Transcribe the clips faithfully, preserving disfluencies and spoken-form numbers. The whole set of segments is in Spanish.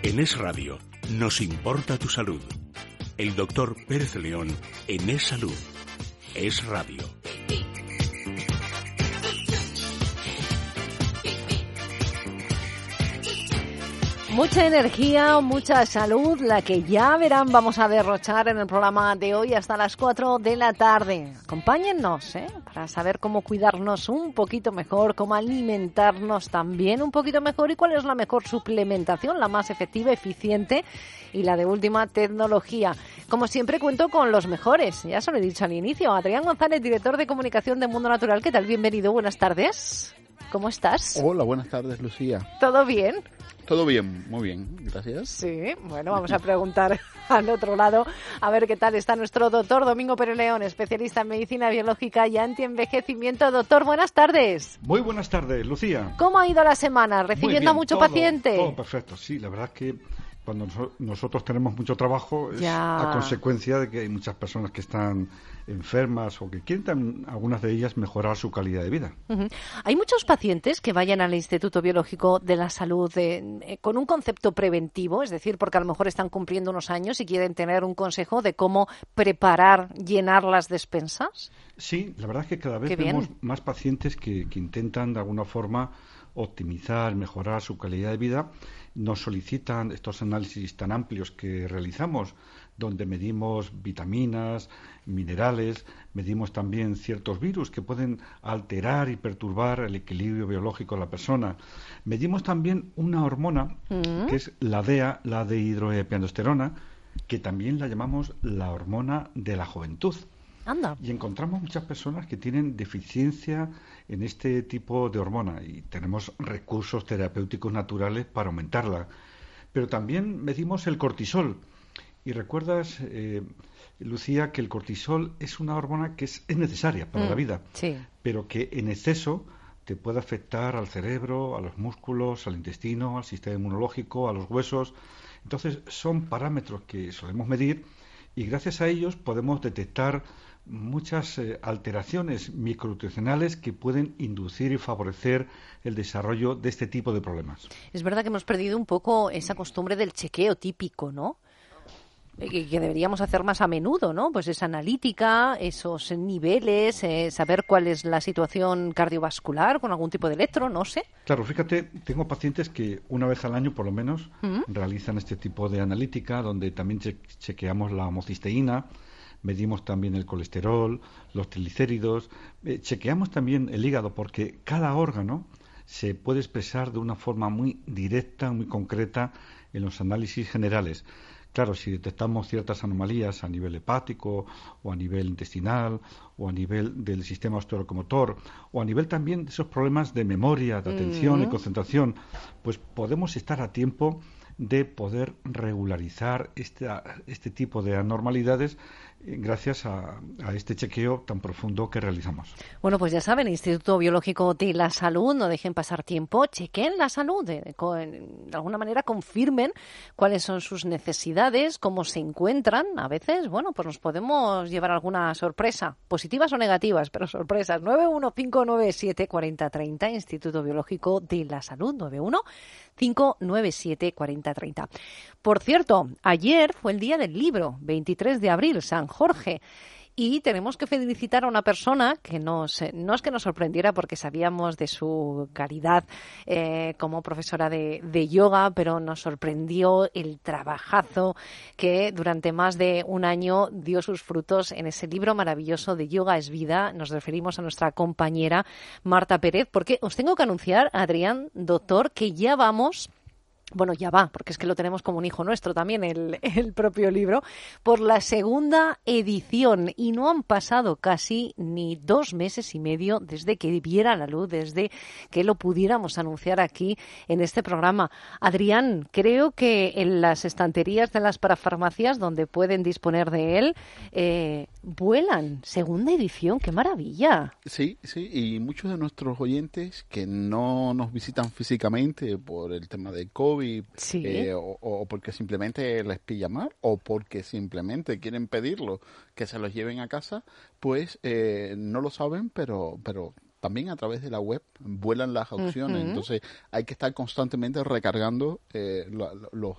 En Es Radio nos importa tu salud. El doctor Pérez León en Es Salud. Es Radio. Mucha energía, mucha salud, la que ya verán vamos a derrochar en el programa de hoy hasta las cuatro de la tarde. Acompáñennos, ¿eh? Para saber cómo cuidarnos un poquito mejor, cómo alimentarnos también un poquito mejor y cuál es la mejor suplementación, la más efectiva, eficiente y la de última tecnología. Como siempre cuento con los mejores, ya se lo he dicho al inicio. Adrián González, director de comunicación de Mundo Natural. ¿Qué tal? Bienvenido, buenas tardes. ¿Cómo estás? Hola, buenas tardes, Lucía. ¿Todo bien? Todo bien, muy bien, gracias. Sí, bueno, vamos a preguntar al otro lado a ver qué tal está nuestro doctor Domingo Pérez León, especialista en medicina biológica y antienvejecimiento. Doctor, buenas tardes. Muy buenas tardes, Lucía. ¿Cómo ha ido la semana? ¿Recibiendo bien, a mucho todo, paciente? Todo perfecto, sí, la verdad es que cuando nosotros tenemos mucho trabajo es ya. a consecuencia de que hay muchas personas que están enfermas o que quieren, algunas de ellas, mejorar su calidad de vida. Uh-huh. Hay muchos pacientes que vayan al Instituto Biológico de la Salud eh, eh, con un concepto preventivo, es decir, porque a lo mejor están cumpliendo unos años y quieren tener un consejo de cómo preparar, llenar las despensas. Sí, la verdad es que cada vez Qué vemos bien. más pacientes que, que intentan de alguna forma optimizar, mejorar su calidad de vida. Nos solicitan estos análisis tan amplios que realizamos, donde medimos vitaminas, minerales, medimos también ciertos virus que pueden alterar y perturbar el equilibrio biológico de la persona. Medimos también una hormona, mm. que es la D E A, la dehidroepiandrosterona, que también la llamamos la hormona de la juventud. Anda. Y encontramos muchas personas que tienen deficiencia en este tipo de hormona y tenemos recursos terapéuticos naturales para aumentarla. Pero también medimos el cortisol. Y recuerdas, eh, Lucía, que el cortisol es una hormona que es, es necesaria para mm, la vida, sí. pero que en exceso te puede afectar al cerebro, a los músculos, al intestino, al sistema inmunológico, a los huesos. Entonces son parámetros que solemos medir y gracias a ellos podemos detectar muchas eh, alteraciones micronutricionales que pueden inducir y favorecer el desarrollo de este tipo de problemas. Es verdad que hemos perdido un poco esa costumbre del chequeo típico, ¿no? Que, que deberíamos hacer más a menudo, ¿no? Pues esa analítica, esos niveles, eh, saber cuál es la situación cardiovascular con algún tipo de electro, no sé. Claro, fíjate, tengo pacientes que una vez al año por lo menos ¿Mm? realizan este tipo de analítica donde también che- chequeamos la homocisteína, medimos también el colesterol, los triglicéridos, eh, chequeamos también el hígado porque cada órgano se puede expresar de una forma muy directa, muy concreta en los análisis generales. Claro, si detectamos ciertas anomalías a nivel hepático o a nivel intestinal o a nivel del sistema osteolocomotor o a nivel también de esos problemas de memoria, de atención mm. y concentración, pues podemos estar a tiempo de poder regularizar este, este tipo de anormalidades gracias a, a este chequeo tan profundo que realizamos. Bueno, pues ya saben, Instituto Biológico de la Salud, no dejen pasar tiempo, chequen la salud, de, de alguna manera confirmen cuáles son sus necesidades, cómo se encuentran. A veces, bueno, pues nos podemos llevar alguna sorpresa, positivas o negativas, pero sorpresas. nueve uno cinco nueve siete cuatro cero tres cero, Instituto Biológico de la Salud, nueve uno cinco nueve siete cuatro cero tres cero. Por cierto, ayer fue el día del libro, veintitrés de abril, San Jorge. Y tenemos que felicitar a una persona que nos, no es que nos sorprendiera porque sabíamos de su calidad eh, como profesora de, de yoga, pero nos sorprendió el trabajazo que durante más de un año dio sus frutos en ese libro maravilloso de Yoga es Vida. Nos referimos a nuestra compañera Marta Pérez, porque os tengo que anunciar, Adrián, doctor, que ya vamos... Bueno, ya va, porque es que lo tenemos como un hijo nuestro también, el, el propio libro, por la segunda edición. Y no han pasado casi ni dos meses y medio desde que viera la luz, desde que lo pudiéramos anunciar aquí en este programa. Adrián, creo que en las estanterías de las parafarmacias donde pueden disponer de él, eh, vuelan. Segunda edición, ¡qué maravilla! Sí, sí, y muchos de nuestros oyentes que no nos visitan físicamente por el tema del COVID, Sí. Eh, o, o porque simplemente les pilla mal o porque simplemente quieren pedirlo, que se los lleven a casa, pues eh, no lo saben, pero pero también a través de la web vuelan las opciones. Uh-huh. Entonces hay que estar constantemente recargando eh, lo, lo, los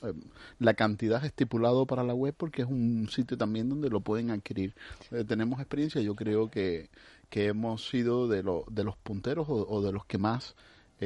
la cantidad estipulado para la web, porque es un sitio también donde lo pueden adquirir. Eh, tenemos experiencia, yo creo que, que hemos sido de, lo, de los punteros o, o de los que más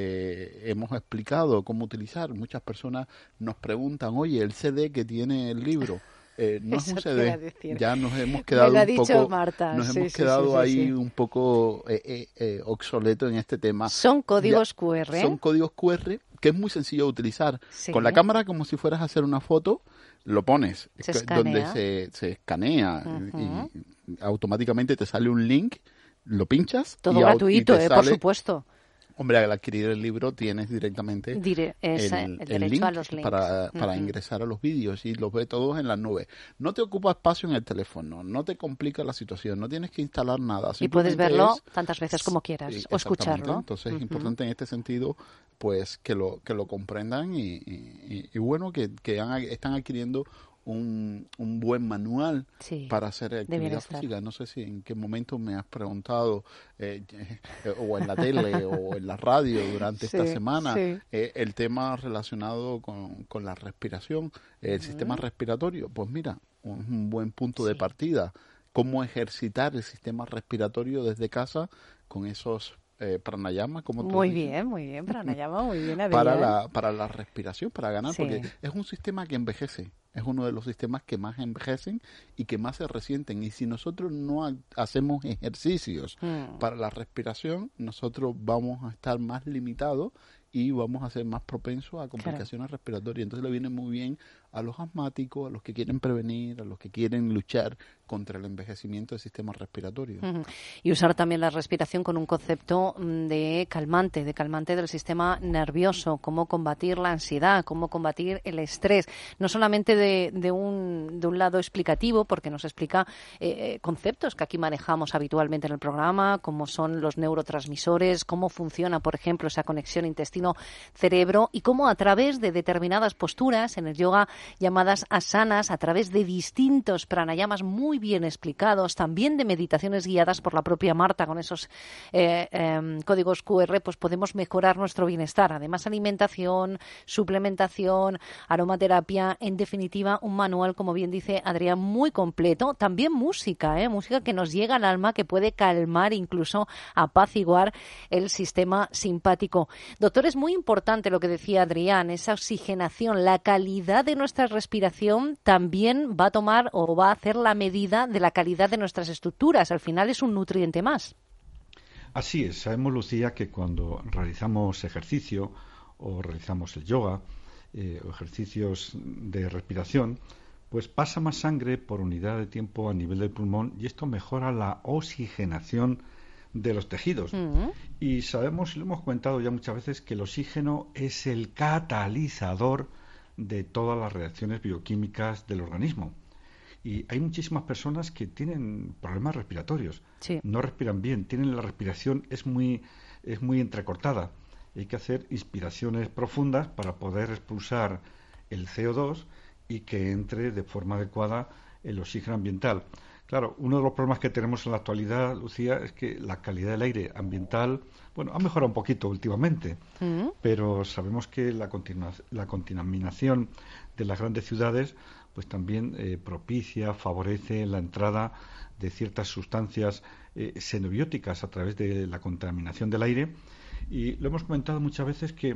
eh, hemos explicado cómo utilizar. Muchas personas nos preguntan, oye, el C D que tiene el libro, eh, no Eso es un C D, ya nos hemos Me quedado lo ha un dicho poco, Marta. nos Sí, hemos sí, quedado sí, sí, ahí sí. un poco eh, eh, eh, obsoleto en este tema. Son códigos Ya, cu erre. Son códigos cu erre que es muy sencillo de utilizar. Sí. Con la cámara, como si fueras a hacer una foto, lo pones, Se que- escanea. donde se, se escanea Ujú. y automáticamente te sale un link, lo pinchas Todo y, au- y gratuito, te eh, por sale- supuesto. Hombre, al adquirir el libro tienes directamente Dire- esa- el, derecho link a los links. para, para Ujú. ingresar a los vídeos y los ves todos en la nube. No te ocupa espacio en el teléfono, no te complica la situación, no tienes que instalar nada. Y puedes simplemente verlo es- tantas veces como quieras, Sí, o exactamente. escucharlo. Entonces Ujú. es importante en este sentido pues que lo que lo comprendan y, y- y bueno que, que han- están adquiriendo un, un buen manual Sí, para hacer actividad bienestar. física. No sé si en qué momento me has preguntado eh, eh, o en la tele o en la radio durante esta Sí, semana sí. eh, el tema relacionado con, con la respiración, el Ujú. sistema respiratorio. Pues mira, un, un buen punto de Sí. partida. Cómo ejercitar el sistema respiratorio desde casa con esos eh, pranayamas, como tú Muy has dicho, bien, muy bien, pranayama, muy bien, Adrián. para la, para la respiración, para ganar, Sí. porque es un sistema que envejece, es uno de los sistemas que más envejecen y que más se resienten. Y si nosotros no ha- hacemos ejercicios Mm. para la respiración, nosotros vamos a estar más limitados y vamos a ser más propensos a complicaciones respiratorias. Entonces le viene muy bien a los asmáticos, a los que quieren prevenir, a los que quieren luchar contra el envejecimiento del sistema respiratorio. Ujú. Y usar también la respiración con un concepto mm, de calmante, de calmante del sistema nervioso, cómo combatir la ansiedad, cómo combatir el estrés, no solamente de, de, un, de un lado explicativo, porque nos explica eh, conceptos que aquí manejamos habitualmente en el programa, como son los neurotransmisores, cómo funciona, por ejemplo, esa conexión intestino-cerebro y cómo a través de determinadas posturas en el yoga llamadas asanas, a través de distintos pranayamas muy bien explicados, también de meditaciones guiadas por la propia Marta con esos eh, eh, códigos cu erre, pues podemos mejorar nuestro bienestar. Además, alimentación, suplementación, aromaterapia, en definitiva, un manual, como bien dice Adrián, muy completo. También música, ¿eh? música que nos llega al alma, que puede calmar, incluso apaciguar el sistema simpático. Doctor, es muy importante lo que decía Adrián, esa oxigenación, la calidad de nuestra respiración también va a tomar o va a hacer la medida de la calidad de nuestras estructuras. Al final es un nutriente más. Así es, sabemos, Lucía, que cuando realizamos ejercicio o realizamos el yoga eh, o ejercicios de respiración, pues pasa más sangre por unidad de tiempo a nivel del pulmón y esto mejora la oxigenación de los tejidos. Uh-huh. Y sabemos, y lo hemos comentado ya muchas veces, que el oxígeno es el catalizador de todas las reacciones bioquímicas del organismo. Y hay muchísimas personas que tienen problemas respiratorios, sí. no respiran bien, tienen la respiración es muy es muy entrecortada. Hay que hacer inspiraciones profundas para poder expulsar el ce o dos y que entre de forma adecuada el oxígeno ambiental. Claro, uno de los problemas que tenemos en la actualidad, Lucía, es que la calidad del aire ambiental, bueno, ha mejorado un poquito últimamente, uh-huh. pero sabemos que la, continua, la contaminación de las grandes ciudades pues también eh, propicia, favorece la entrada de ciertas sustancias eh, xenobióticas a través de la contaminación del aire. Y lo hemos comentado muchas veces que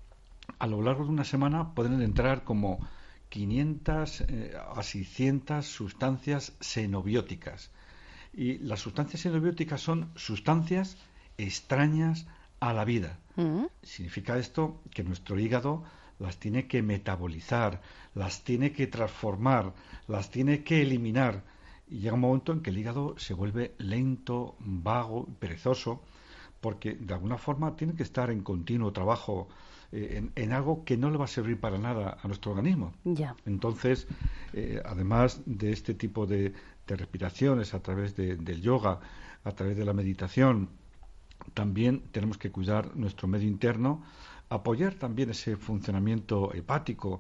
a lo largo de una semana pueden entrar como quinientas eh, a seiscientas sustancias xenobióticas. Y las sustancias xenobióticas son sustancias extrañas a la vida. Uh-huh. Significa esto que nuestro hígado las tiene que metabolizar, las tiene que transformar, las tiene que eliminar. Y llega un momento en que el hígado se vuelve lento, vago, perezoso, porque de alguna forma tiene que estar en continuo trabajo eh, en, en algo que no le va a servir para nada a nuestro organismo. Ya. Entonces, eh, además de este tipo de, de respiraciones a través de, del yoga, a través de la meditación, también tenemos que cuidar nuestro medio interno, apoyar también ese funcionamiento hepático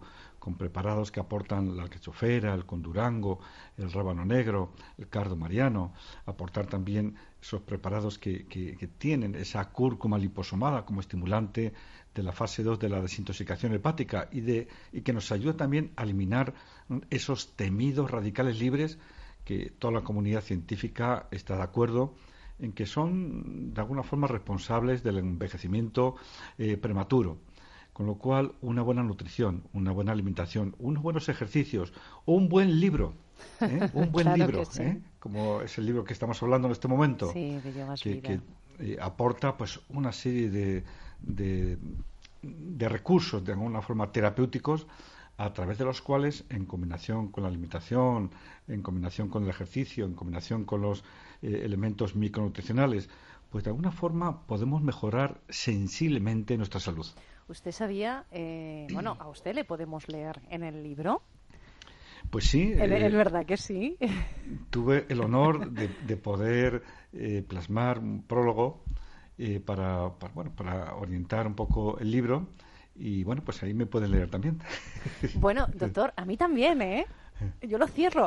con preparados que aportan la alcachofera, el condurango, el rábano negro, el cardo mariano, aportar también esos preparados que, que, que tienen esa cúrcuma liposomada como estimulante de la fase dos de la desintoxicación hepática y, de, y que nos ayuda también a eliminar esos temidos radicales libres que toda la comunidad científica está de acuerdo en que son de alguna forma responsables del envejecimiento eh, prematuro. Con lo cual, una buena nutrición, una buena alimentación, unos buenos ejercicios o un buen libro, ¿eh? un buen claro libro, sí. ¿eh? como es el libro que estamos hablando en este momento, sí, que, llevas que, vida. que eh, aporta pues una serie de, de, de recursos, de alguna forma terapéuticos, a través de los cuales, en combinación con la alimentación, en combinación con el ejercicio, en combinación con los eh, elementos micronutricionales, pues de alguna forma podemos mejorar sensiblemente nuestra salud. ¿Usted sabía, eh, bueno, a usted le podemos leer en el libro? Pues sí. ¿Es eh, verdad que sí? Tuve el honor de, de poder eh, plasmar un prólogo eh, para, para, bueno, para orientar un poco el libro y, bueno, pues ahí me pueden leer también. Bueno, doctor, a mí también, ¿eh? Yo lo cierro.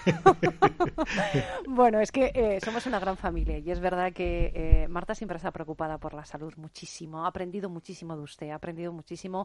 Bueno, es que eh, somos una gran familia y es verdad que eh, Marta siempre está preocupada por la salud muchísimo. Ha aprendido muchísimo de usted, ha aprendido muchísimo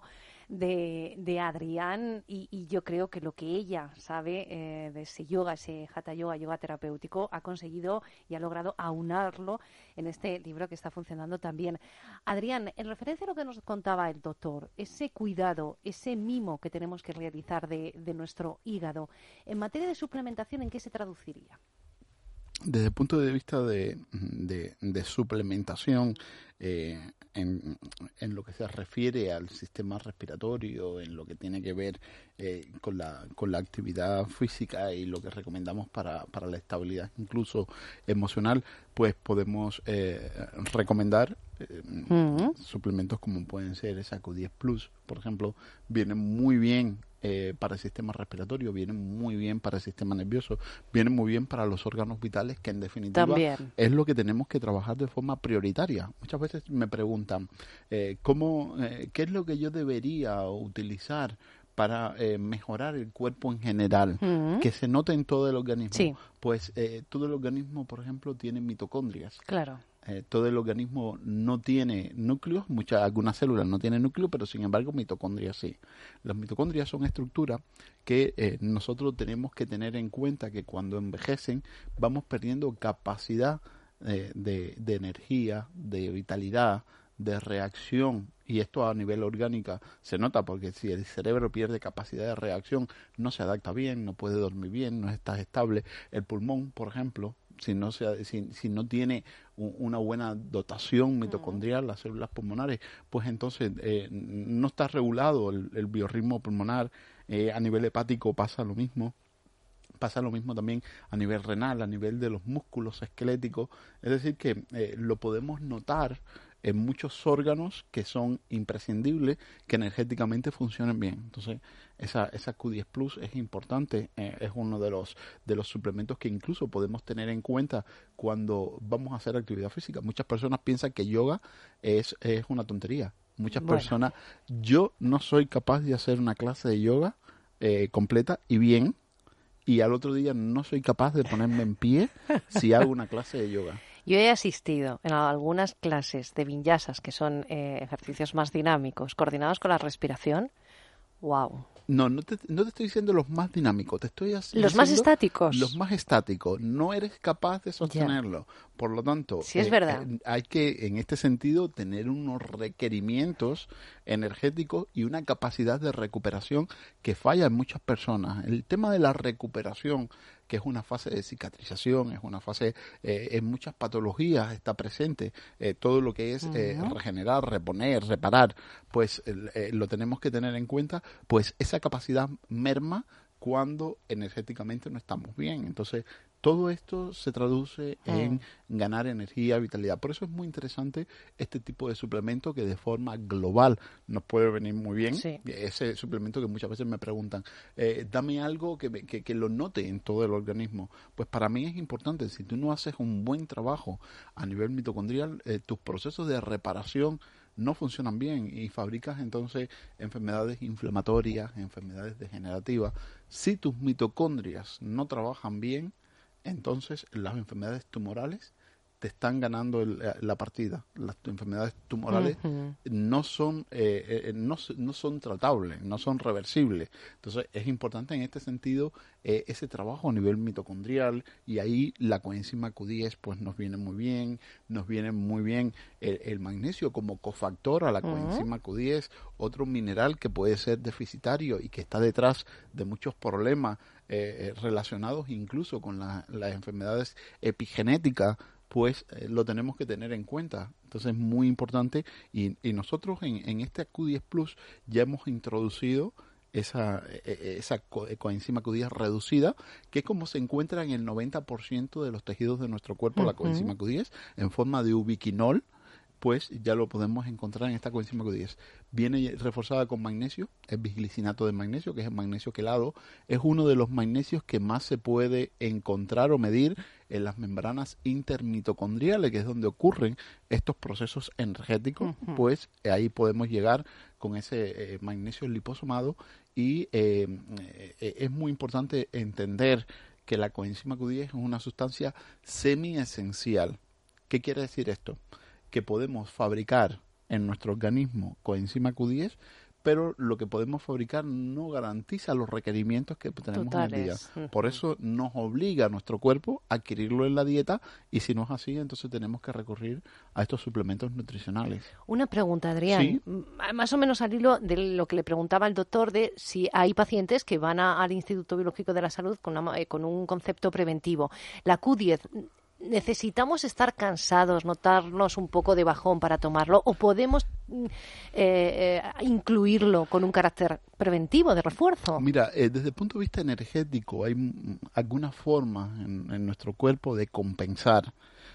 de, de Adrián y, y yo creo que lo que ella sabe eh, de ese yoga, ese hatha yoga, yoga terapéutico, ha conseguido y ha logrado aunarlo en este libro que está funcionando también. Adrián, en referencia a lo que nos contaba el doctor, ese cuidado, ese mimo que tenemos que realizar de, de nuestro hígado, en materia de suplementación, ¿en qué se traduciría? Desde el punto de vista de, de, de suplementación, eh, en, en lo que se refiere al sistema respiratorio, en lo que tiene que ver eh, con la con la actividad física y lo que recomendamos para, para la estabilidad incluso emocional, pues podemos eh, recomendar eh, uh-huh. suplementos como pueden ser esa Q diez Plus, por ejemplo, vienen muy bien Eh, para el sistema respiratorio, vienen muy bien para el sistema nervioso, vienen muy bien para los órganos vitales, que en definitiva También es lo que tenemos que trabajar de forma prioritaria. Muchas veces me preguntan eh, cómo, eh, qué es lo que yo debería utilizar para eh, mejorar el cuerpo en general, uh-huh. que se note en todo el organismo. Sí. Pues eh, todo el organismo, por ejemplo, tiene mitocondrias. Claro. Eh, todo el organismo no tiene núcleos, muchas, algunas células no tienen núcleo, pero sin embargo mitocondrias sí. Las mitocondrias son estructuras que eh, nosotros tenemos que tener en cuenta que cuando envejecen vamos perdiendo capacidad eh, de, de energía, de vitalidad, de reacción, y esto a nivel orgánica se nota porque si el cerebro pierde capacidad de reacción no se adapta bien, no puede dormir bien, no está estable. El pulmón, por ejemplo, si no se, si, si no tiene un, una buena dotación mitocondrial, uh-huh. las células pulmonares, pues entonces eh, no está regulado el, el biorritmo pulmonar. Eh, a nivel hepático pasa lo mismo. Pasa lo mismo también a nivel renal, a nivel de los músculos esqueléticos. Es decir, que eh, lo podemos notar en muchos órganos que son imprescindibles, que energéticamente funcionen bien. Entonces, esa, esa Q diez Plus es importante, eh, es uno de los de los suplementos que incluso podemos tener en cuenta cuando vamos a hacer actividad física. Muchas personas piensan que yoga es, es una tontería. Muchas bueno. personas, yo no soy capaz de hacer una clase de yoga eh, completa y bien, y al otro día no soy capaz de ponerme en pie si hago una clase de yoga. Yo he asistido en algunas clases de vinyasas, que son eh, ejercicios más dinámicos, coordinados con la respiración. ¡Wow! No, no te, no te estoy diciendo los más dinámicos, te estoy haciendo... ¿Los más estáticos? Los más estáticos. No eres capaz de sostenerlo. Ya. Por lo tanto, sí, es eh, verdad. Eh, hay que, en este sentido, tener unos requerimientos energéticos y una capacidad de recuperación que falla en muchas personas. El tema de la recuperación, que es una fase de cicatrización, es una fase, eh, en muchas patologías está presente, eh, todo lo que es eh, uh-huh. regenerar, reponer, reparar, pues eh, lo tenemos que tener en cuenta, pues esa capacidad merma cuando energéticamente no estamos bien. Entonces, todo esto se traduce uh-huh. en ganar energía, vitalidad. Por eso es muy interesante este tipo de suplemento que de forma global nos puede venir muy bien. Sí. Ese suplemento que muchas veces me preguntan, eh, dame algo que, que, que lo note en todo el organismo. Pues para mí es importante, si tú no haces un buen trabajo a nivel mitocondrial, eh, tus procesos de reparación no funcionan bien y fabricas entonces enfermedades inflamatorias, enfermedades degenerativas. Si tus mitocondrias no trabajan bien, entonces las enfermedades tumorales te están ganando el, la partida. Las enfermedades tumorales uh-huh. no son eh, eh, no, no son tratables, no son reversibles. Entonces es importante en este sentido eh, ese trabajo a nivel mitocondrial, y ahí la coenzima Q diez pues nos viene muy bien, nos viene muy bien el, el magnesio como cofactor a la uh-huh. coenzima Q diez, otro mineral que puede ser deficitario y que está detrás de muchos problemas eh, relacionados incluso con la, las enfermedades epigenéticas, pues eh, lo tenemos que tener en cuenta. Entonces es muy importante, y, y nosotros en, en este Q diez Plus ya hemos introducido esa, esa co- coenzima Q diez reducida, que es como se encuentra en el noventa por ciento de los tejidos de nuestro cuerpo, uh-huh. la coenzima Q diez, en forma de ubiquinol, pues ya lo podemos encontrar en esta coenzima Q diez. Viene reforzada con magnesio, es bisglicinato de magnesio, que es el magnesio quelado. Es uno de los magnesios que más se puede encontrar o medir en las membranas intermitocondriales, que es donde ocurren estos procesos energéticos. Uh-huh. Pues ahí podemos llegar con ese eh, magnesio liposomado, y eh, eh, es muy importante entender que la coenzima Q diez es una sustancia semiesencial. ¿Qué quiere decir esto? Que podemos fabricar en nuestro organismo coenzima Q diez, pero lo que podemos fabricar no garantiza los requerimientos que tenemos Totales. en el día. Uh-huh. Por eso nos obliga a nuestro cuerpo a adquirirlo en la dieta, y si no es así, entonces tenemos que recurrir a estos suplementos nutricionales. Una pregunta, Adrián, ¿Sí? más o menos al hilo de lo que le preguntaba el doctor, de si hay pacientes que van a, al Instituto Biológico de la Salud con, una, eh, con un concepto preventivo. La Q diez, ¿necesitamos estar cansados, notarnos un poco de bajón para tomarlo, o podemos eh, eh, incluirlo con un carácter preventivo, de refuerzo? Mira, eh, desde el punto de vista energético hay m- algunas formas en, en nuestro cuerpo de compensar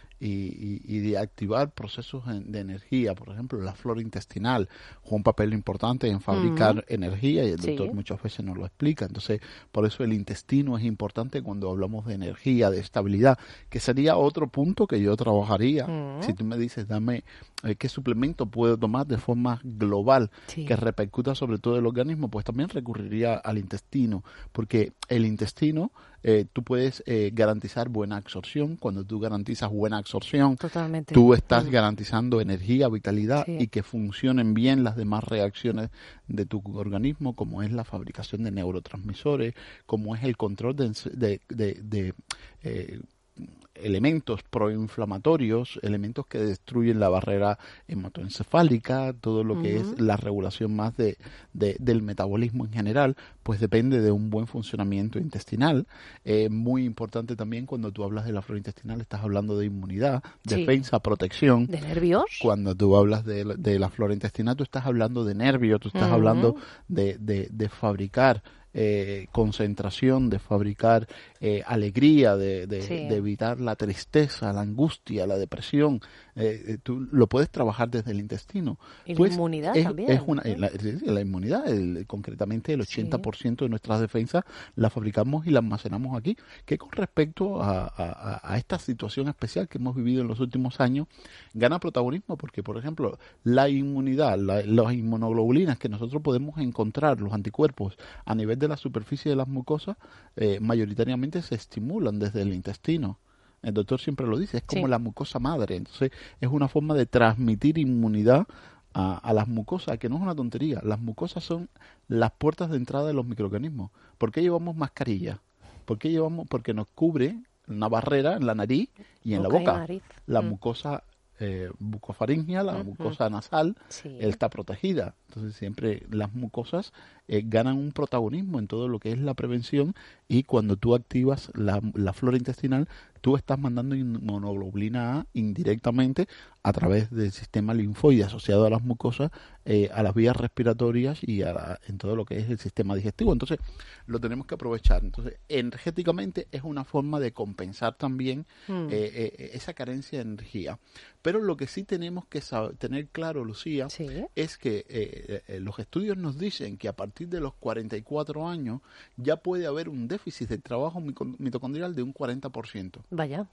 y, y, y de activar procesos de energía. Por ejemplo, la flora intestinal juega un papel importante en fabricar uh-huh. energía, y el doctor sí. muchas veces nos lo explica. Entonces, por eso el intestino es importante cuando hablamos de energía, de estabilidad, que sería otro punto que yo trabajaría. Uh-huh. Si tú me dices, dame eh, qué suplemento puedo tomar de forma global sí. que repercuta sobre todo el organismo, pues también recurriría al intestino, porque el intestino Eh, tú puedes eh, garantizar buena absorción. Cuando tú garantizas buena absorción, Totalmente. tú estás mm. garantizando energía, vitalidad sí. y que funcionen bien las demás reacciones de tu organismo, como es la fabricación de neurotransmisores, como es el control de, de, de, de eh, elementos proinflamatorios, elementos que destruyen la barrera hematoencefálica, todo lo que uh-huh. es la regulación más de, de del metabolismo en general, pues depende de un buen funcionamiento intestinal. Eh, muy importante también cuando tú hablas de la flora intestinal, estás hablando de inmunidad, sí. defensa, protección. ¿De nervios? Cuando tú hablas de, de la flora intestinal, tú estás hablando de nervios, tú estás uh-huh. hablando de, de, de fabricar Eh, concentración, de fabricar eh, alegría, de, de, sí. de evitar la tristeza, la angustia, la depresión. Eh, tú lo puedes trabajar desde el intestino. Y pues la inmunidad es, también. Es una, ¿eh? la, la inmunidad, el, concretamente el ochenta por ciento sí. de nuestras defensas las fabricamos y las almacenamos aquí. Que con respecto a, a, a esta situación especial que hemos vivido en los últimos años, gana protagonismo porque, por ejemplo, la inmunidad, la, las inmunoglobulinas que nosotros podemos encontrar, los anticuerpos a nivel de la superficie de las mucosas, eh, mayoritariamente se estimulan desde el intestino. El doctor siempre lo dice, es como sí. la mucosa madre. Entonces es una forma de transmitir inmunidad a, a las mucosas, que no es una tontería. Las mucosas son las puertas de entrada de los microorganismos. ¿Por qué llevamos mascarilla? ¿Por qué llevamos? Porque nos cubre una barrera en la nariz y en boca la boca. La mm. mucosa eh, bucofaringea, la uh-huh. mucosa nasal, sí. está protegida. Entonces siempre las mucosas eh, ganan un protagonismo en todo lo que es la prevención, y cuando tú activas la, la flora intestinal, tú estás mandando inmunoglobulina A indirectamente a través del sistema linfoide asociado a las mucosas, eh, a las vías respiratorias y a la, en todo lo que es el sistema digestivo. Entonces lo tenemos que aprovechar. Entonces energéticamente es una forma de compensar también mm. eh, eh, esa carencia de energía. Pero lo que sí tenemos que saber, tener claro, Lucía, ¿sí? es que eh, eh, los estudios nos dicen que a partir de los cuarenta y cuatro años ya puede haber un déficit de trabajo mitocondrial de un cuarenta por ciento. Vaya.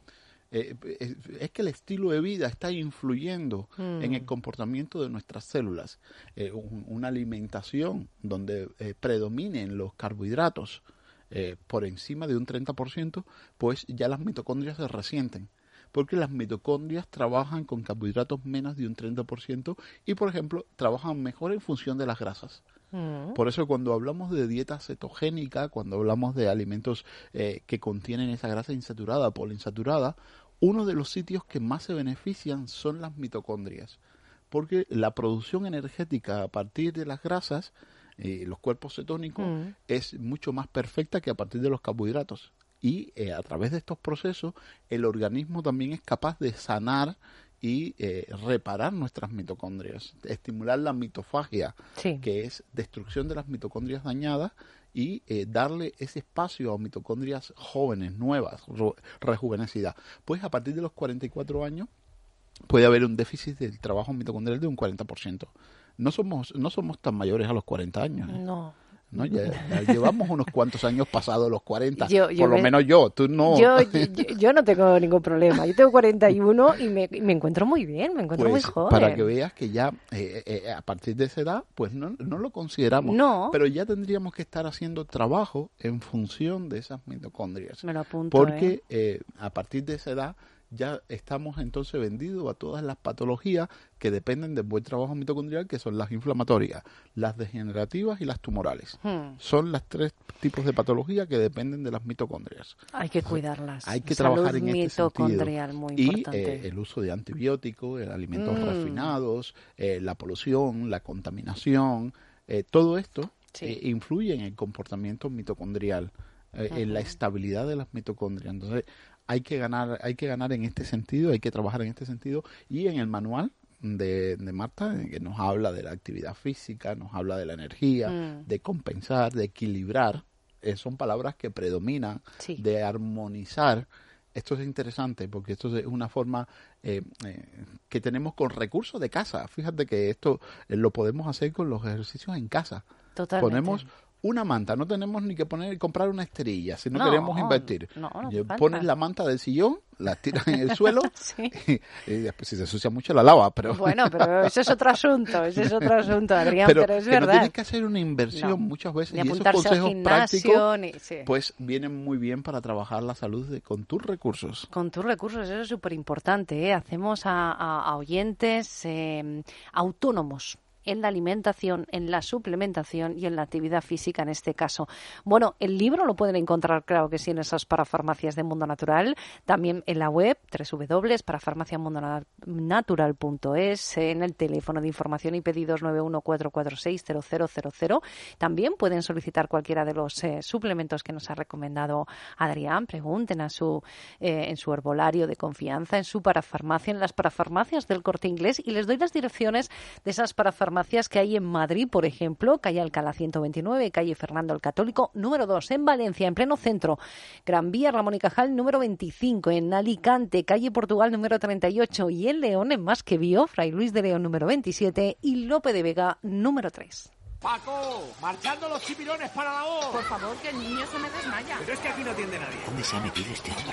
Eh, es, es que el estilo de vida está influyendo mm. en el comportamiento de nuestras células. Eh, un, una alimentación donde eh, predominen los carbohidratos eh, por encima de un treinta por ciento, pues ya las mitocondrias se resienten. Porque las mitocondrias trabajan con carbohidratos menos de un treinta por ciento y, por ejemplo, trabajan mejor en función de las grasas. Mm. Por eso cuando hablamos de dieta cetogénica, cuando hablamos de alimentos eh, que contienen esa grasa insaturada, poliinsaturada, uno de los sitios que más se benefician son las mitocondrias. Porque la producción energética a partir de las grasas, eh, los cuerpos cetónicos, mm. es mucho más perfecta que a partir de los carbohidratos. Y eh, a través de estos procesos, el organismo también es capaz de sanar y eh, reparar nuestras mitocondrias, estimular la mitofagia, sí. que es destrucción de las mitocondrias dañadas, y eh, darle ese espacio a mitocondrias jóvenes, nuevas, rejuvenecidas. Pues a partir de los cuarenta y cuatro años puede haber un déficit del trabajo mitocondrial de un cuarenta por ciento. No somos, no somos tan mayores a los cuarenta años, ¿eh? No. ¿No? Ya, ya llevamos unos cuantos años pasados los cuarenta, yo, yo por lo me, menos yo, tú no. Yo, yo, yo no tengo ningún problema, yo tengo cuarenta y uno y me, me encuentro muy bien, me encuentro pues, muy joven. Para que veas que ya eh, eh, a partir de esa edad, pues no, no lo consideramos, no. pero ya tendríamos que estar haciendo trabajo en función de esas mitocondrias. Me lo apunto, Porque eh. Eh, a partir de esa edad ya estamos entonces vendidos a todas las patologías que dependen del buen trabajo mitocondrial, que son las inflamatorias, las degenerativas y las tumorales. Hmm. Son las tres tipos de patologías que dependen de las mitocondrias. Hay que cuidarlas. Hay que Salud trabajar en este mitocondrial, sentido. Muy y importante. eh, el uso de antibióticos, el alimentos mm. refinados, eh, la polución, la contaminación, eh, todo esto sí. eh, influye en el comportamiento mitocondrial, eh, uh-huh. en la estabilidad de las mitocondrias. Entonces, hay que ganar, hay que ganar en este sentido, hay que trabajar en este sentido, y en el manual de, de Marta, que nos habla de la actividad física, nos habla de la energía, mm. de compensar, de equilibrar, eh, son palabras que predominan, sí. de armonizar. Esto es interesante porque esto es una forma eh, eh, que tenemos con recursos de casa. Fíjate que esto eh, lo podemos hacer con los ejercicios en casa. Totalmente. Ponemos una manta, no tenemos ni que poner comprar una esterilla si no, no queremos invertir. No, no Pones la manta del sillón, la tiras en el suelo sí. y, y después si se ensucia mucho la lava. Pero bueno, pero eso es otro asunto, eso es otro asunto, Adrián, pero, pero es que verdad. No tienes que hacer una inversión no. muchas veces ni y esos consejos prácticos ni, sí. pues vienen muy bien para trabajar la salud de, con tus recursos. Con tus recursos, eso es súper importante, ¿eh? Hacemos a, a, a oyentes eh, autónomos en la alimentación, en la suplementación y en la actividad física en este caso. Bueno, el libro lo pueden encontrar, claro que sí, en esas parafarmacias de Mundo Natural, también en la web doble u doble u doble u punto para farmacia mundo natural punto es, en el teléfono de información y pedidos nueve uno cuatro cuatro seis cero cero cero cero. También pueden solicitar cualquiera de los eh, suplementos que nos ha recomendado Adrián. Pregunten a su eh, en su herbolario de confianza, en su parafarmacia, en las parafarmacias del Corte Inglés, y les doy las direcciones de esas parafarmacias que hay en Madrid, por ejemplo, calle Alcalá ciento veintinueve, calle Fernando el Católico número dos, en Valencia, en pleno centro, Gran Vía, Ramón y Cajal número veinticinco, en Alicante, calle Portugal número treinta y ocho, y en León, en Más que Bio, Fray Luis de León número veintisiete y Lope de Vega número tres. Paco, marchando los chipirones para la voz. Por favor, que el niño se me desmaya. Pero es que aquí no atiende nadie. ¿Dónde se ha metido este hombre?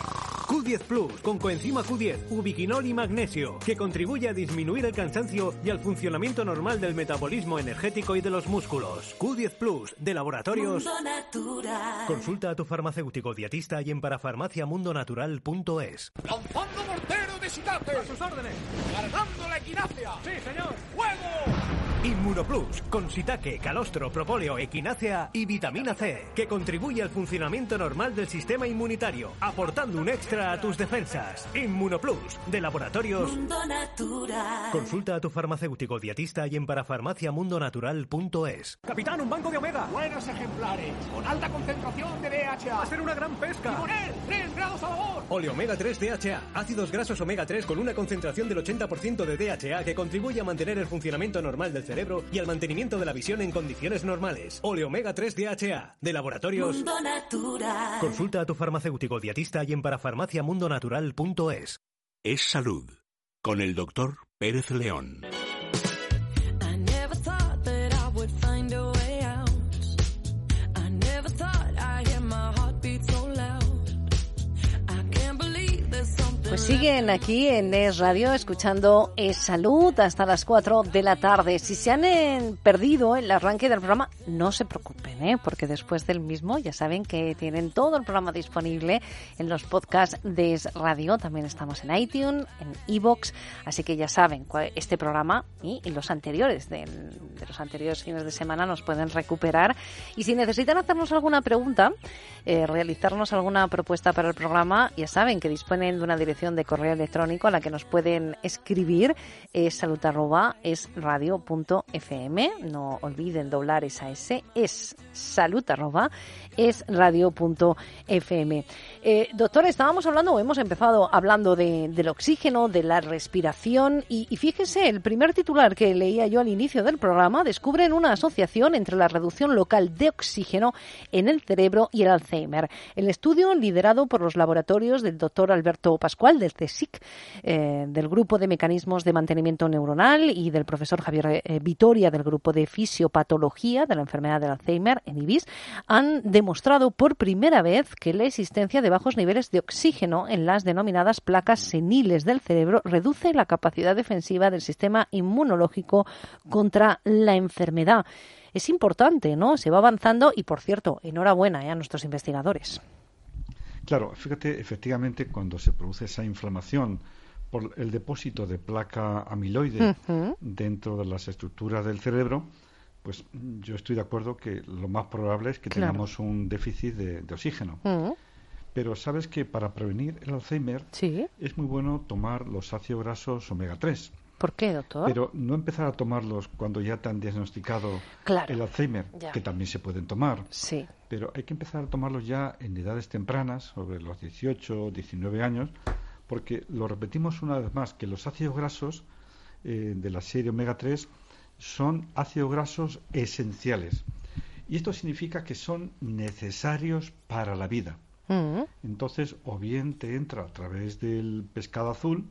Q diez Plus, con coenzima Q diez, ubiquinol y magnesio, que contribuye a disminuir el cansancio y al funcionamiento normal del metabolismo energético y de los músculos. Q diez Plus, de Laboratorios Mundo Natural. Consulta a tu farmacéutico dietista y en parafarmacia mundo natural punto es. ¡Lanzando mortero de shiitake! ¡A sus órdenes! ¡Cargando la equinacia! ¡Sí, señor! ¡Fuego! Inmunoplus, con shiitake, calostro, propóleo, equinácea y vitamina C, que contribuye al funcionamiento normal del sistema inmunitario, aportando un extra a tus defensas. Inmunoplus, de Laboratorios Mundo Natural. Consulta a tu farmacéutico dietista y en parafarmacia mundo natural punto es. Capitán, un banco de omega. Buenos ejemplares, con alta concentración de D H A. ¡Va a ser una gran pesca! ¡Timonel! ¡Tres grados a labor! Oleomega tres D H A, ácidos grasos omega tres con una concentración del ochenta por ciento de D H A que contribuye a mantener el funcionamiento normal del cerebro y al mantenimiento de la visión en condiciones normales. Oleomega tres D H A, de Laboratorios Mundo Natural. Consulta a tu farmacéutico dietista y en parafarmacia mundo natural punto es. Es Salud, con el doctor Pérez León. Some Siguen aquí en Es Radio escuchando Es Salud hasta las cuatro de la tarde. Si se han eh, perdido el arranque del programa, no se preocupen, ¿eh? Porque después del mismo ya saben que tienen todo el programa disponible en los podcasts de Es Radio. También estamos en iTunes, en iVoox, así que ya saben, este programa y, y los anteriores de, de los anteriores fines de semana nos pueden recuperar. Y si necesitan hacernos alguna pregunta, eh, realizarnos alguna propuesta para el programa, ya saben que disponen de una dirección de correo electrónico a la que nos pueden escribir, es salud arroba es radio punto f m. No olviden doblar esa S, es salud arroba es radio punto f m. Eh, doctor, estábamos hablando, o hemos empezado hablando de, del oxígeno, de la respiración, y, y fíjese, el primer titular que leía yo al inicio del programa: descubren una asociación entre la reducción local de oxígeno en el cerebro y el Alzheimer. El estudio, liderado por los laboratorios del doctor Alberto Pascual, del CSIC, eh, del Grupo de Mecanismos de Mantenimiento Neuronal, y del profesor Javier eh, Vitoria, del Grupo de Fisiopatología de la Enfermedad del Alzheimer, en I B I S, han demostrado por primera vez que la existencia de bajos niveles de oxígeno en las denominadas placas seniles del cerebro reduce la capacidad defensiva del sistema inmunológico contra la enfermedad. Es importante, ¿no? Se va avanzando y, por cierto, enhorabuena ¿eh? a nuestros investigadores. Claro, fíjate, efectivamente, cuando se produce esa inflamación por el depósito de placa amiloide uh-huh. dentro de las estructuras del cerebro, pues yo estoy de acuerdo que lo más probable es que claro. tengamos un déficit de, de oxígeno. Uh-huh. Pero sabes que para prevenir el Alzheimer ¿Sí? es muy bueno tomar los ácidos grasos omega tres. ¿Por qué, doctor? Pero no empezar a tomarlos cuando ya te han diagnosticado claro. el Alzheimer, ya. que también se pueden tomar. Sí. Pero hay que empezar a tomarlos ya en edades tempranas, sobre los dieciocho, diecinueve años, porque lo repetimos una vez más, que los ácidos grasos eh, de la serie omega tres son ácidos grasos esenciales. Y esto significa que son necesarios para la vida. Uh-huh. Entonces, o bien te entra a través del pescado azul.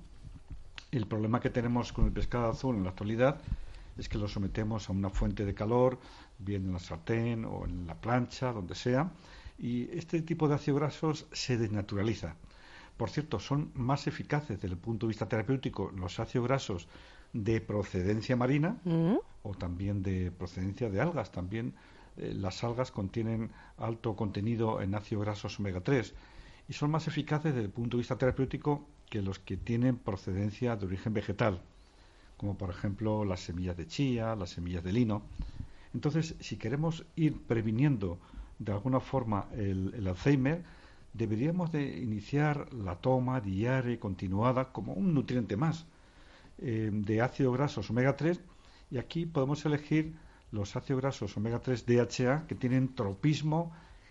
El problema que tenemos con el pescado azul en la actualidad es que lo sometemos a una fuente de calor, bien en la sartén o en la plancha, donde sea, y este tipo de ácidos grasos se desnaturaliza. Por cierto, son más eficaces desde el punto de vista terapéutico los ácidos grasos de procedencia marina uh-huh. o también de procedencia de algas. También eh, las algas contienen alto contenido en ácidos grasos omega tres y son más eficaces desde el punto de vista terapéutico que los que tienen procedencia de origen vegetal, como por ejemplo las semillas de chía, las semillas de lino. Entonces, si queremos ir previniendo de alguna forma el, el Alzheimer, deberíamos de iniciar la toma diaria y continuada como un nutriente más eh, de ácidos grasos omega tres, y aquí podemos elegir los ácidos grasos omega tres D H A que tienen tropismo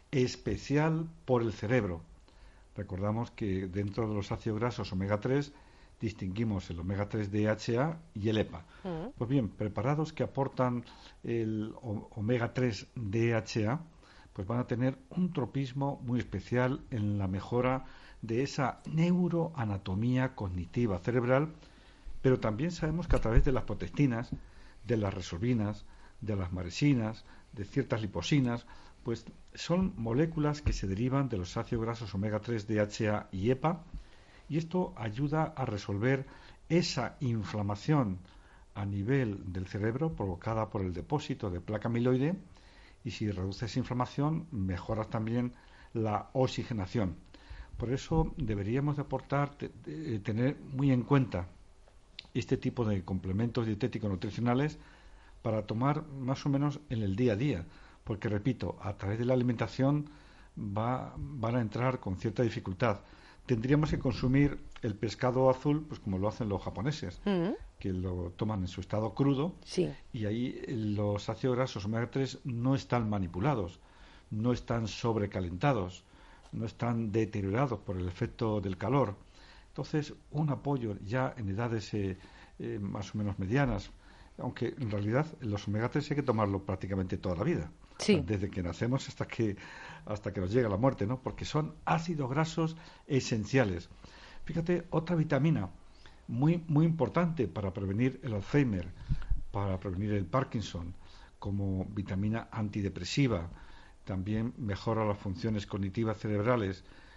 especial por el cerebro. Recordamos que dentro de los ácidos grasos omega tres distinguimos el omega tres D H A y el E P A. Uh-huh. Pues bien, preparados que aportan el omega tres D H A, pues van a tener un tropismo muy especial en la mejora de esa neuroanatomía cognitiva cerebral, pero también sabemos que a través de las protectinas, de las resorbinas, de las maresinas, de ciertas liposinas, pues son moléculas que se derivan de los ácidos grasos omega tres D H A y E P A, y esto ayuda a resolver esa inflamación a nivel del cerebro provocada por el depósito de placa amiloide, y si reduces inflamación mejoras también la oxigenación. Por eso deberíamos de aportar, te, de, tener muy en cuenta este tipo de complementos dietéticos nutricionales para tomar más o menos en el día a día, porque repito, a través de la alimentación va, van a entrar con cierta dificultad. Tendríamos que consumir el pescado azul, pues como lo hacen los japoneses, uh-huh. que lo toman en su estado crudo, sí. y ahí los ácidos grasos omega tres no están manipulados, no están sobrecalentados, no están deteriorados por el efecto del calor. Entonces, un apoyo ya en edades eh, eh, más o menos medianas, aunque en realidad los omega tres hay que tomarlo prácticamente toda la vida. Sí. O sea, desde que nacemos hasta que hasta que nos llega la muerte, ¿no? Porque son ácidos grasos esenciales. Fíjate, otra vitamina muy muy importante para prevenir el Alzheimer, para prevenir el Parkinson, como vitamina antidepresiva, también mejora las funciones cognitivas cerebrales,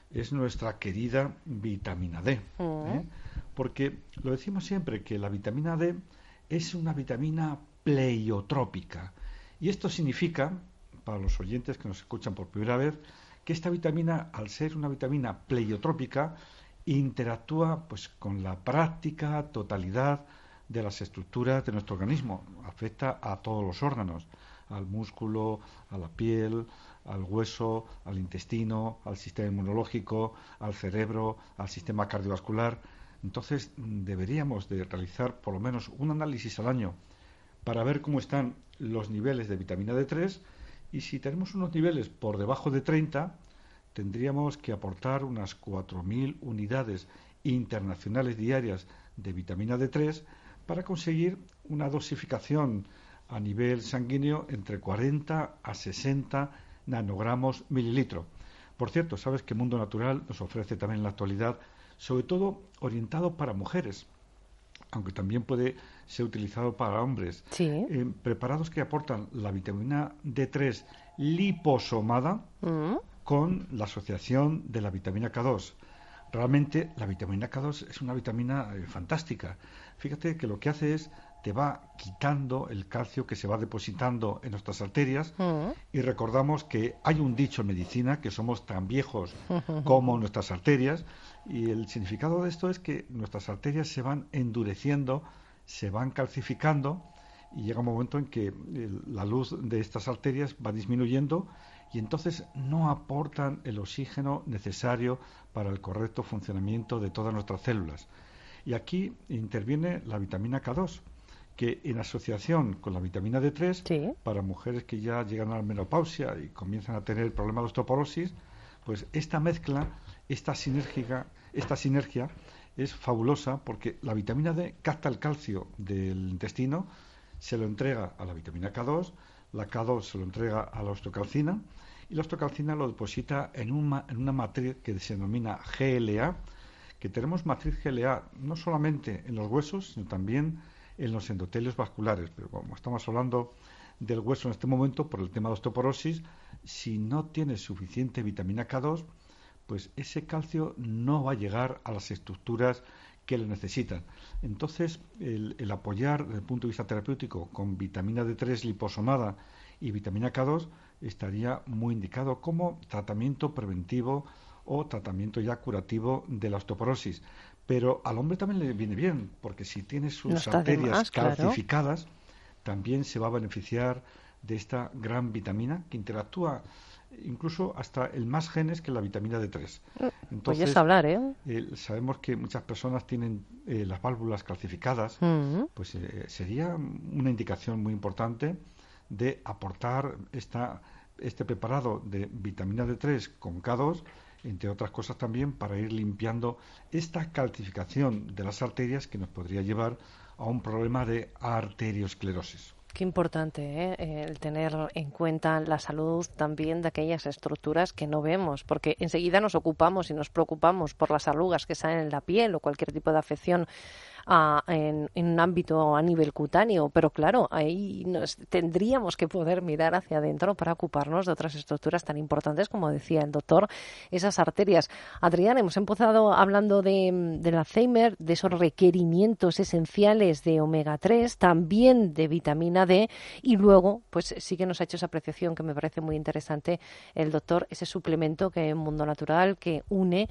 es nuestra querida vitamina D. Mm. ¿eh? Porque lo decimos siempre, que la vitamina D es una vitamina pleiotrópica. Y esto significa, para los oyentes que nos escuchan por primera vez, que esta vitamina, al ser una vitamina pleiotrópica, interactúa pues con la práctica totalidad de las estructuras de nuestro organismo. Afecta a todos los órganos, al músculo, a la piel, al hueso, al intestino, al sistema inmunológico, al cerebro, al sistema cardiovascular. Entonces deberíamos de realizar por lo menos un análisis al año para ver cómo están los niveles de vitamina D tres, y si tenemos unos niveles por debajo de treinta, tendríamos que aportar unas cuatro mil unidades internacionales diarias de vitamina D tres para conseguir una dosificación a nivel sanguíneo entre cuarenta a sesenta nanogramos mililitro. Por cierto, sabes que Mundo Natural nos ofrece también en la actualidad, sobre todo orientado para mujeres, aunque también puede ser utilizado para hombres, sí. eh, preparados que aportan la vitamina D tres liposomada mm. con la asociación de la vitamina K dos. Realmente la vitamina K dos es una vitamina eh, fantástica. Fíjate que lo que hace es te va quitando el calcio que se va depositando en nuestras arterias mm. y recordamos que hay un dicho en medicina que somos tan viejos como nuestras arterias, y el significado de esto es que nuestras arterias se van endureciendo, se van calcificando, y llega un momento en que el, la luz de estas arterias va disminuyendo y entonces no aportan el oxígeno necesario para el correcto funcionamiento de todas nuestras células. Y aquí interviene la vitamina K dos, que en asociación con la vitamina D tres, sí. para mujeres que ya llegan a la menopausia y comienzan a tener problemas de osteoporosis, pues esta mezcla, esta sinergia, esta sinergia es fabulosa, porque la vitamina D capta el calcio del intestino, se lo entrega a la vitamina K dos, la K dos se lo entrega a la osteocalcina, y la osteocalcina lo deposita en una, en una matriz que se denomina G L A, que tenemos matriz G L A no solamente en los huesos, sino también en los endotelios vasculares. Pero como estamos hablando del hueso en este momento por el tema de osteoporosis, si no tiene suficiente vitamina K dos, pues ese calcio no va a llegar a las estructuras que le necesitan. Entonces, el, el apoyar desde el punto de vista terapéutico con vitamina D tres liposomada y vitamina K dos estaría muy indicado como tratamiento preventivo o tratamiento ya curativo de la osteoporosis. Pero al hombre también le viene bien, porque si tiene sus no arterias más, calcificadas, claro, también se va a beneficiar de esta gran vitamina que interactúa incluso hasta el más genes que la vitamina D tres. Entonces, oyes hablar, ¿eh? eh, sabemos que muchas personas tienen eh, las válvulas calcificadas, uh-huh. pues eh, sería una indicación muy importante de aportar esta, este preparado de vitamina D tres con K dos, entre otras cosas también para ir limpiando esta calcificación de las arterias que nos podría llevar a un problema de arteriosclerosis. Qué importante, ¿eh? El tener en cuenta la salud también de aquellas estructuras que no vemos, porque enseguida nos ocupamos y nos preocupamos por las arrugas que salen en la piel o cualquier tipo de afección a, en, en un ámbito a nivel cutáneo, pero claro, ahí nos tendríamos que poder mirar hacia adentro para ocuparnos de otras estructuras tan importantes, como decía el doctor, esas arterias. Adrián, hemos empezado hablando de, del Alzheimer, de esos requerimientos esenciales de omega tres, también de vitamina D, y luego, pues sí que nos ha hecho esa apreciación que me parece muy interesante el doctor, ese suplemento que en Mundo Natural que une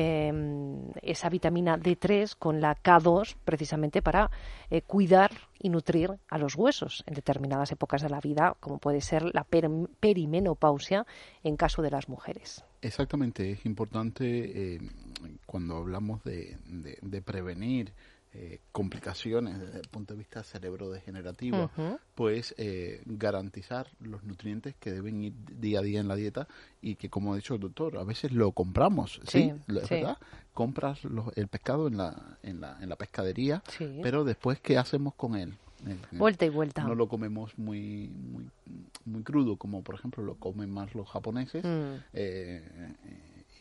eh, esa vitamina D tres con la K dos, precisamente para eh, cuidar y nutrir a los huesos en determinadas épocas de la vida, como puede ser la per- perimenopausia en caso de las mujeres. Exactamente, es importante eh, cuando hablamos de, de, de prevenir eh, complicaciones desde el punto de vista cerebrodegenerativo, uh-huh. pues eh, garantizar los nutrientes que deben ir día a día en la dieta y que, como ha dicho el doctor, a veces lo compramos, sí, ¿sí? ¿Es sí. verdad? Compras los, el pescado en la, en la, en la pescadería, sí. pero después, ¿qué hacemos con él? Vuelta y vuelta. No lo comemos muy muy muy crudo, como por ejemplo lo comen más los japoneses, mm. eh, y,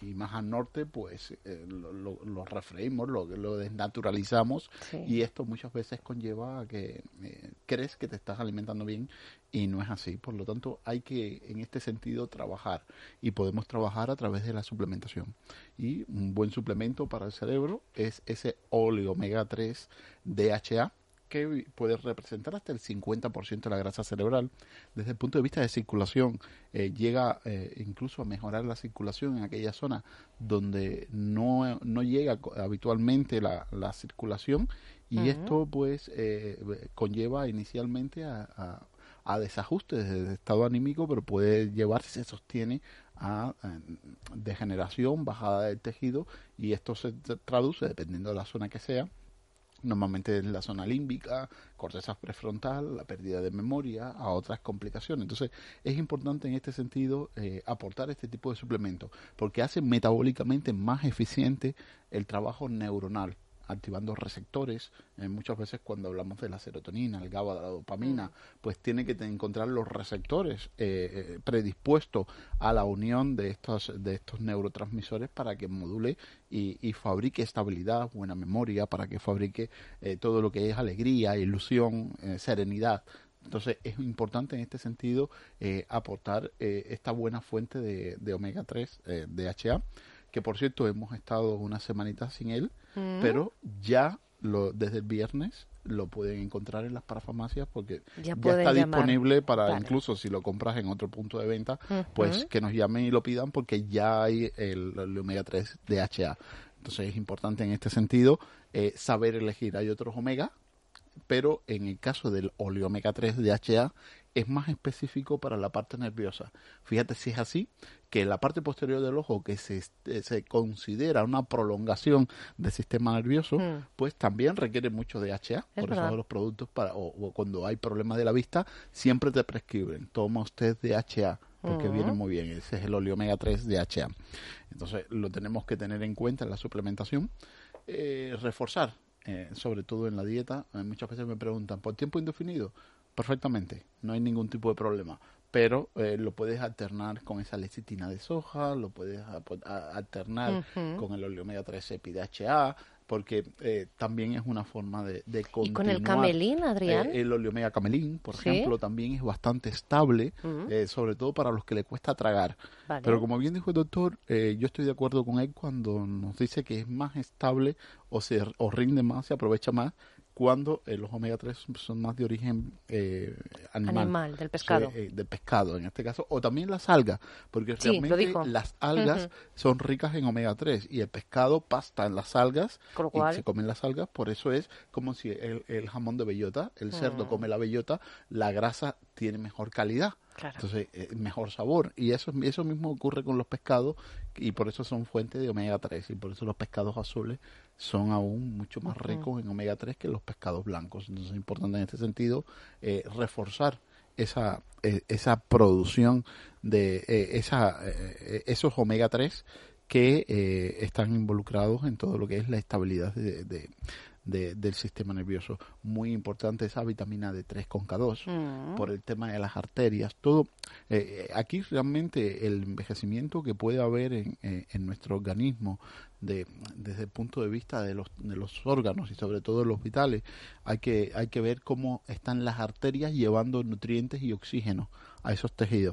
y más al norte, pues eh, lo, lo, lo refreímos, lo, lo desnaturalizamos, sí. Y esto muchas veces conlleva a que eh, crees que te estás alimentando bien y no es así. Por lo tanto, hay que en este sentido trabajar y podemos trabajar a través de la suplementación. Y un buen suplemento para el cerebro es ese óleo omega tres D H A, que puede representar hasta el cincuenta por ciento de la grasa cerebral. Desde el punto de vista de circulación, eh, llega eh, incluso a mejorar la circulación en aquella zona donde no, no llega habitualmente la, la circulación, y uh-huh. esto pues eh, conlleva inicialmente a, a, a desajustes de estado anímico, pero puede llevar, si se sostiene, a eh, degeneración, bajada del tejido, y esto se traduce, dependiendo de la zona que sea, normalmente en la zona límbica, corteza prefrontal, la pérdida de memoria, a otras complicaciones. Entonces, es importante en este sentido eh, aportar este tipo de suplementos, porque hace metabólicamente más eficiente el trabajo neuronal, activando receptores. Eh, muchas veces cuando hablamos de la serotonina, el GABA, de la dopamina, mm. pues tiene que encontrar los receptores eh, eh, predispuestos a la unión de estos de estos neurotransmisores para que module y, y fabrique estabilidad, buena memoria, para que fabrique eh, todo lo que es alegría, ilusión, eh, serenidad. Entonces es importante en este sentido eh, aportar eh, esta buena fuente de, de omega tres, eh, D H A, que por cierto hemos estado unas semanitas sin él, mm. pero ya lo, desde el viernes lo pueden encontrar en las parafarmacias, porque ya, ya está disponible llamar. para claro. incluso si lo compras en otro punto de venta, uh-huh. pues que nos llamen y lo pidan, porque ya hay el, el omega tres D H A. Entonces es importante en este sentido eh, saber elegir. Hay otros omega, pero en el caso del óleo omega tres D H A es más específico para la parte nerviosa. Fíjate si es así, que la parte posterior del ojo, que se, se considera una prolongación del sistema nervioso, mm. pues también requiere mucho D H A. Es por verdad. Eso los productos, para o, o cuando hay problemas de la vista, siempre te prescriben, toma usted D H A, porque uh-huh. viene muy bien. Ese es el óleo omega tres D H A. Entonces lo tenemos que tener en cuenta en la suplementación. Eh, reforzar, eh, sobre todo en la dieta. Eh, muchas veces me preguntan, ¿por tiempo indefinido? Perfectamente, no hay ningún tipo de problema, pero eh, lo puedes alternar con esa lecitina de soja, lo puedes a, a, alternar uh-huh. con el óleo omega tres E P I D H A, porque eh, también es una forma de, de continuar. ¿Y con el camelín, Adrián? Eh, el óleo omega camelín, por ¿Sí? ejemplo, también es bastante estable, uh-huh. eh, sobre todo para los que le cuesta tragar. Vale. Pero como bien dijo el doctor, eh, yo estoy de acuerdo con él cuando nos dice que es más estable o se o rinde más, se aprovecha más, cuando eh, los omega tres son más de origen eh, animal. Animal, del pescado. O sea, eh, del pescado, en este caso. O también las algas, porque sí, realmente las algas uh-huh. son ricas en omega tres y el pescado pasta en las algas y se comen las algas. Por eso es como si el, el jamón de bellota, el uh-huh. cerdo come la bellota, la grasa tiene mejor calidad. Claro. Entonces, eh, mejor sabor. Y eso eso mismo ocurre con los pescados, y por eso son fuente de omega tres. Y por eso los pescados azules son aún mucho más ricos uh-huh. en omega tres que los pescados blancos. Entonces es importante en este sentido eh, reforzar esa eh, esa producción de eh, esa eh, esos omega tres que eh, están involucrados en todo lo que es la estabilidad de, de De, del sistema nervioso. Muy importante esa vitamina D tres con K dos mm. por el tema de las arterias. Todo eh, aquí realmente el envejecimiento que puede haber en, eh, en nuestro organismo de, desde el punto de vista de los, de los órganos y sobre todo los vitales, hay que, hay que ver cómo están las arterias llevando nutrientes y oxígeno a esos tejidos.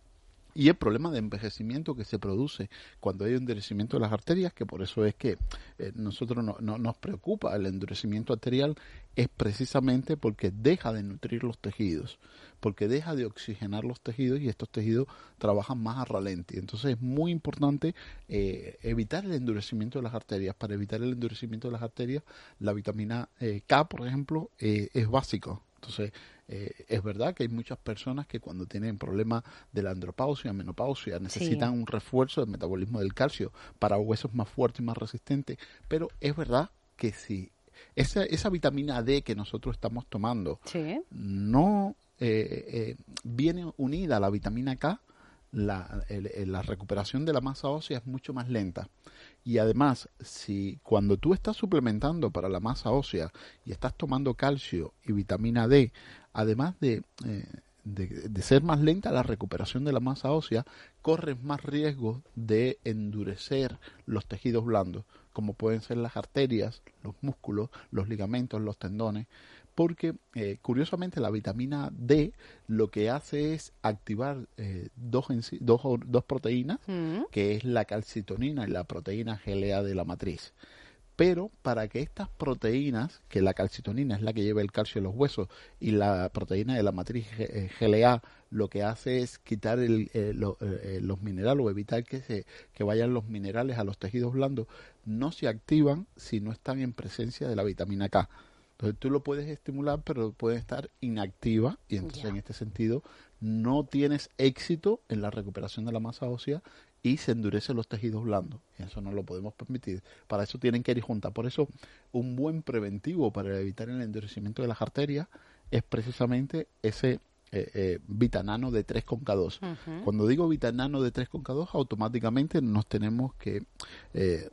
Y el problema de envejecimiento que se produce cuando hay endurecimiento de las arterias, que por eso es que eh, nosotros no, no nos preocupa el endurecimiento arterial, es precisamente porque deja de nutrir los tejidos, porque deja de oxigenar los tejidos y estos tejidos trabajan más a ralenti. Entonces es muy importante eh, evitar el endurecimiento de las arterias. Para evitar el endurecimiento de las arterias, la vitamina eh, K, por ejemplo, eh, es básico. Entonces, eh, es verdad que hay muchas personas que cuando tienen problemas de la andropausia, menopausia, necesitan sí. un refuerzo del metabolismo del calcio para huesos más fuertes y más resistentes. Pero es verdad que si esa, esa vitamina D que nosotros estamos tomando sí. no eh, eh, viene unida a la vitamina K, la, el, la recuperación de la masa ósea es mucho más lenta. Y además, si cuando tú estás suplementando para la masa ósea y estás tomando calcio y vitamina D, además de, eh, de, de ser más lenta la recuperación de la masa ósea, corres más riesgo de endurecer los tejidos blandos, como pueden ser las arterias, los músculos, los ligamentos, los tendones, porque eh, curiosamente la vitamina D lo que hace es activar eh, dos, dos, dos proteínas, mm. que es la calcitonina y la proteína G L A de la matriz. Pero para que estas proteínas, que la calcitonina es la que lleva el calcio en los huesos y la proteína de la matriz G L A lo que hace es quitar el, eh, lo, eh, los minerales o evitar que, se, que vayan los minerales a los tejidos blandos, no se activan si no están en presencia de la vitamina K. Entonces tú lo puedes estimular, pero puede estar inactiva y entonces yeah. en este sentido no tienes éxito en la recuperación de la masa ósea y se endurecen los tejidos blandos. Y eso no lo podemos permitir. Para eso tienen que ir juntas. Por eso un buen preventivo para evitar el endurecimiento de las arterias es precisamente ese eh, eh, Vitanano D tres con K dos. Uh-huh. Cuando digo Vitanano D tres con K dos, automáticamente nos tenemos que eh,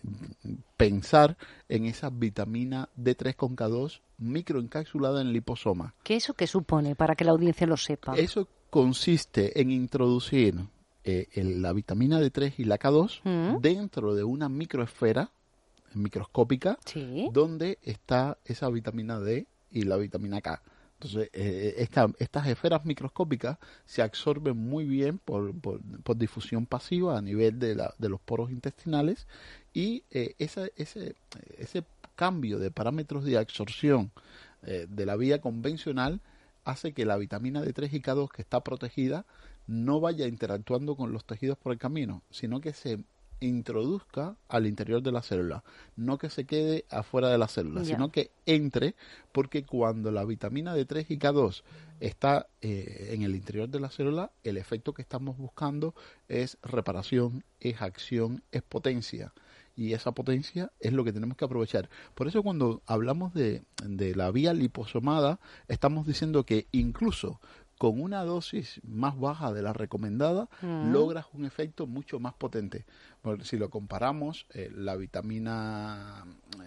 pensar en esa vitamina D tres con K dos microencapsulada en liposoma. ¿Qué eso qué supone para que la audiencia lo sepa? Eso consiste en introducir eh, el, la vitamina D tres y la K dos uh-huh. dentro de una microesfera microscópica sí. donde está esa vitamina D y la vitamina K. Entonces, eh, esta, estas esferas microscópicas se absorben muy bien por, por, por difusión pasiva a nivel de, la, de los poros intestinales y eh, esa, ese, ese cambio de parámetros de absorción eh, de la vía convencional hace que la vitamina D tres y K dos que está protegida no vaya interactuando con los tejidos por el camino, sino que se introduzca al interior de la célula, no que se quede afuera de la célula, yeah. sino que entre, porque cuando la vitamina D tres y K dos está eh, en el interior de la célula, el efecto que estamos buscando es reparación, es acción, es potencia. Y esa potencia es lo que tenemos que aprovechar. Por eso cuando hablamos de, de la vía liposomada, estamos diciendo que incluso con una dosis más baja de la recomendada, mm. logras un efecto mucho más potente. Porque si lo comparamos, eh, la vitamina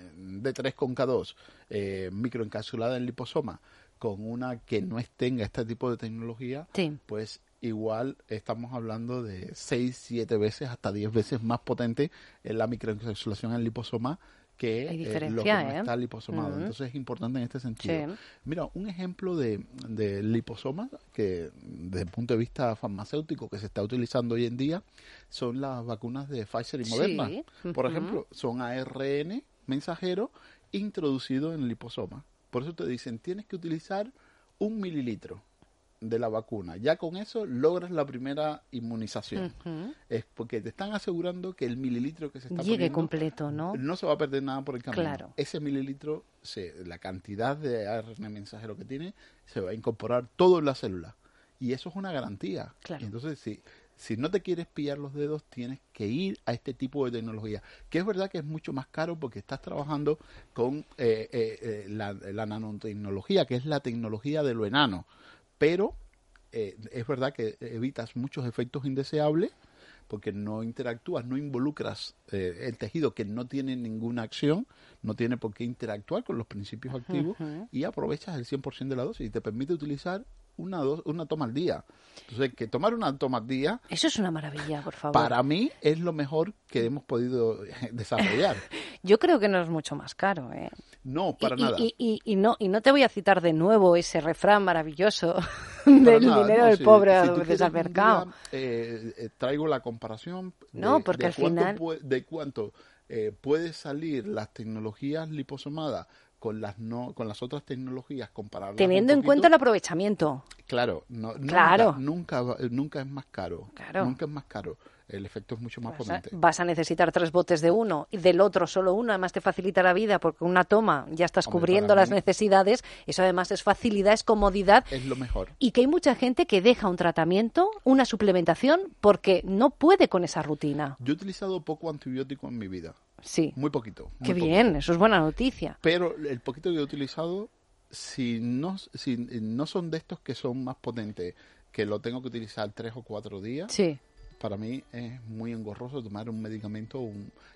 D tres con K dos, eh, microencapsulada en liposoma, con una que no tenga este tipo de tecnología, sí. pues igual estamos hablando de seis, siete veces, hasta diez veces más potente en la microencapsulación en liposoma que eh, lo que no ¿eh? está liposomado. Uh-huh. Entonces es importante en este sentido. Sí. Mira, un ejemplo de, de liposoma que desde el punto de vista farmacéutico que se está utilizando hoy en día son las vacunas de Pfizer y Moderna. Sí. Uh-huh. Por ejemplo, son A R N mensajero introducido en el liposoma. Por eso te dicen, tienes que utilizar un mililitro de la vacuna. Ya con eso logras la primera inmunización. Uh-huh. Es porque te están asegurando que el mililitro que se está llegue poniendo completo, ¿no? No se va a perder nada por el camino. Claro. Ese mililitro, se, la cantidad de A R N mensajero que tiene, se va a incorporar todo en la célula. Y eso es una garantía. Claro. Y entonces, si, si no te quieres pillar los dedos, tienes que ir a este tipo de tecnología. Que es verdad que es mucho más caro porque estás trabajando con eh, eh, eh, la, la nanotecnología, que es la tecnología de lo enano. Pero eh, es verdad que evitas muchos efectos indeseables porque no interactúas, no involucras eh, el tejido que no tiene ninguna acción, no tiene por qué interactuar con los principios activos uh-huh. y aprovechas el cien por ciento de la dosis y te permite utilizar una, do- una toma al día. Entonces, que tomar una toma al día... Eso es una maravilla, por favor. Para mí es lo mejor que hemos podido desarrollar. Yo creo que no es mucho más caro, ¿eh? No, para y, nada. Y, y, y, no, y no te voy a citar de nuevo ese refrán maravilloso del nada, dinero no, del si, pobre si a veces al mercado. Día, eh, eh, traigo la comparación de, no, porque de al cuánto final... Puede, de cuánto eh, puede salir las tecnologías liposomadas con las no con las otras tecnologías comparables. Teniendo en cuenta el aprovechamiento. Claro, no, claro. Nunca, nunca, nunca es más caro. Claro. Nunca es más caro. El efecto es mucho más vas potente. A, vas a necesitar tres botes de uno y del otro solo uno. Además te facilita la vida porque una toma ya estás Hombre, cubriendo las mí, necesidades. Eso además es facilidad, es comodidad. Es lo mejor. Y que hay mucha gente que deja un tratamiento, una suplementación, porque no puede con esa rutina. Yo he utilizado poco antibiótico en mi vida. Sí. Muy poquito. Muy Qué poquito. bien, eso es buena noticia. Pero el poquito que he utilizado, si no, si no son de estos que son más potentes, que lo tengo que utilizar tres o cuatro días. Sí. Para mí es muy engorroso tomar un medicamento un,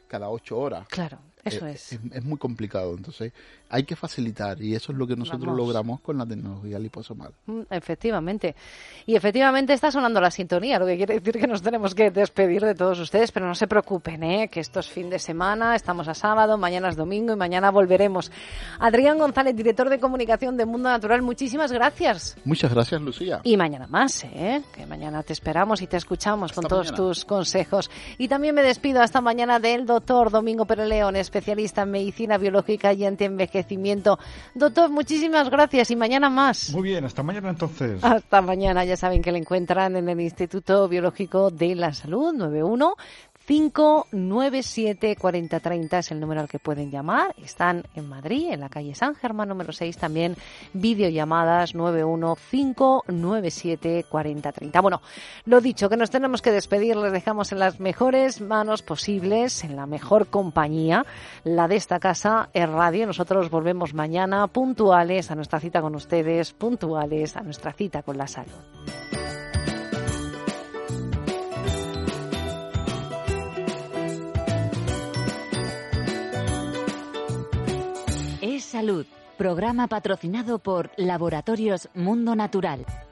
cada ocho horas. Claro, eso eh, es. es. Es muy complicado, entonces hay que facilitar y eso es lo que nosotros Vamos. logramos con la tecnología liposomal. Mm, Efectivamente. Y efectivamente está sonando la sintonía, lo que quiere decir que nos tenemos que despedir de todos ustedes, pero no se preocupen, ¿eh? Que esto es fin de semana, estamos a sábado, mañana es domingo y mañana volveremos. Adrián González, director de comunicación de Mundo Natural, muchísimas gracias. Muchas gracias, Lucía. Y mañana más, ¿eh? Que mañana te esperamos y te escuchamos Hasta con todos mañana. tus consejos. Y también me despido hasta mañana del doctor Domingo Pérez León, especialista en medicina biológica y antienvejecimiento. Doctor, muchísimas gracias y mañana más. Muy bien, hasta mañana entonces. Hasta mañana. Ya saben que le encuentran en el Instituto Biológico de la Salud, nueve uno cinco nueve siete cuatro cero tres cero es el número al que pueden llamar. Están en Madrid, en la calle San Germán número seis, también videollamadas nueve uno cinco nueve siete cuatro cero tres cero. Bueno, lo dicho, que nos tenemos que despedir, les dejamos en las mejores manos posibles, en la mejor compañía, la de esta casa, es Radio. Nosotros volvemos mañana puntuales a nuestra cita con ustedes, puntuales a nuestra cita con la salud. Es Salud, programa patrocinado por Laboratorios Mundo Natural.